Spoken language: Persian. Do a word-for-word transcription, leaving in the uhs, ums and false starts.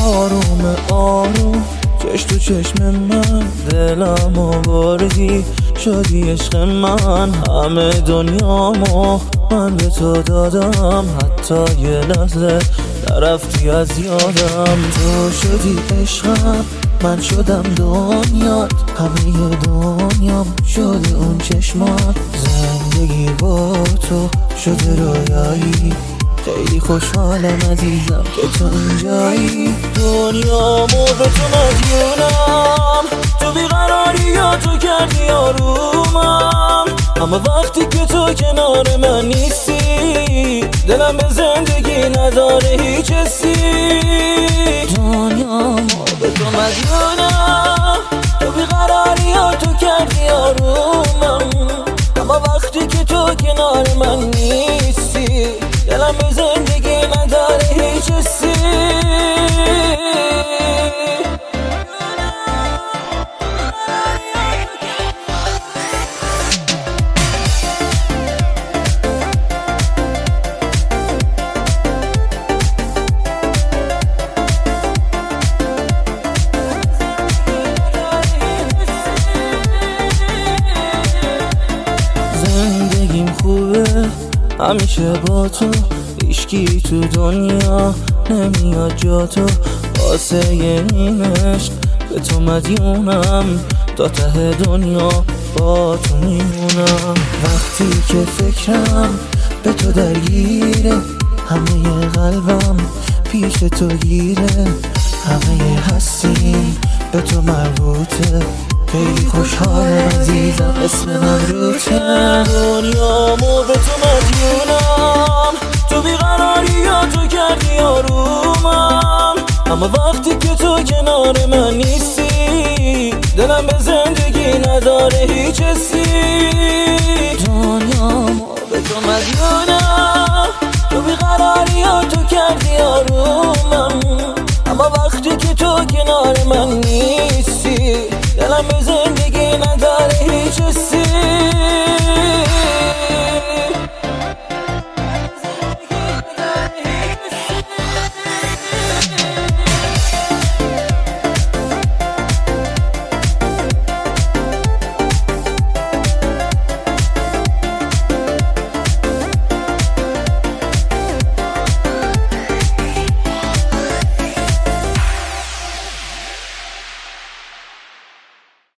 آروم آروم چش تو چشم من دلم آوردی شدی عشق من. همه دنیامو من به تو دادم، حتی یه لحظه نرفتی از یادم. تو شدی عشقم، من شدم دنیات، همه دنیام شده اون چشمات. زندگی با تو شده رویایی، خیلی خوشحالم عزیزم که تو اینجایی. دنیامو به تو مدیونم، تو بیقراری یا تو کردی آرومم. اما وقتی که تو کنار من نیستی، دلم به زندگی نداره هیچ حسی. دنیامو به تو مدیونم، تو بیقراری یا تو کردی آرومم. اما وقتی که تو کنار من نیستی، دلم به زندگی نداره هیچ حسی. زندگیم خوبه همیشه با تو، هیچکی تو دنیا نمیاد جا تو. واسه این عشق به تو مدیونم، تا ته دنیا با تو میمونم. وقتی که فکرم به تو درگیره، همه قلبم پیش تو گیره. همه هستیم به تو مربوطه، خیلی خوشحالم عزیزم اسم من روته. دنیامو به تو مدیونم، تو بیقراری یا تو کردی آرومم. اما وقتی که تو کنار من نیستی، دلم به زندگی نداره هیچ حسی. دنیامو به تو مدیونم، تو بیقراری یا تو کردی آرومم. اما وقتی که تو کنار من نیستی، دلم به زندگی نداره هیچ حسی.